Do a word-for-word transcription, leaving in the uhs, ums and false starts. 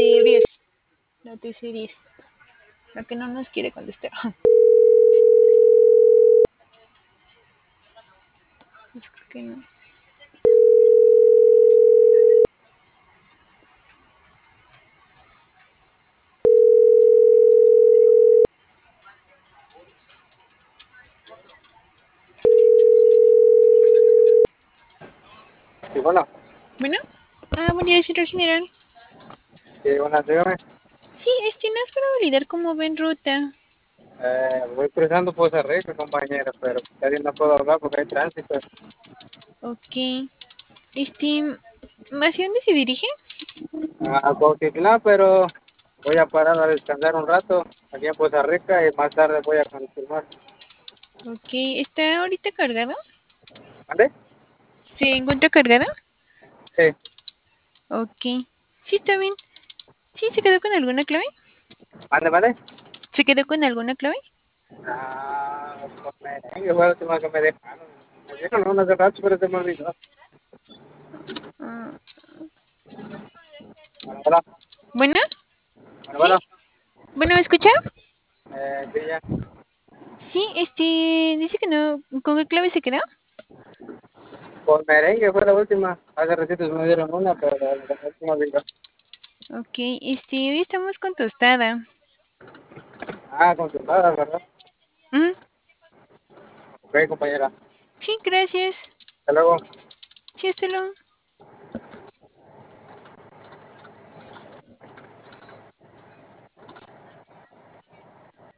de diez. La T C diez. La que no nos quiere contestar. Pues creo que no. Sí, bueno, Bueno. Ah, buen día, director general. sí, buenas, dígame. Sí, este no es para validar cómo ven ruta. Eh, voy cruzando Poza Rica, compañero, pero casi no puedo hablar porque hay tránsito. Ok. Este, ¿hacia dónde se dirige? A Cuautitlán, pero voy a parar a descansar un rato aquí en Poza Rica y más tarde voy a continuar. Ok, ¿está ahorita cargada? ¿Vale? ¿Se encuentra cargada? Sí, Ok. Sí, está bien. Sí, ¿se quedó con alguna clave? ¿vale, vale? ¿Se quedó con alguna clave? Ah, pues merengue fue la última que me dejaron. Me dieron una hace rato, pero se me olvidó. Ah, Bueno, bueno, bueno, bueno, sí. bueno, Bueno, ¿me escucha? eh, sí, ya. Sí, este, dice que no. ¿Con qué clave se quedó? Pues merengue fue la última. Hace ratitos me dieron una, pero la última olvidó. Ok, este, hoy estamos con tostada. Ah, con tu padre, ¿verdad? Mm, Ok, compañera. sí, gracias. Hasta luego. Sí, hasta luego.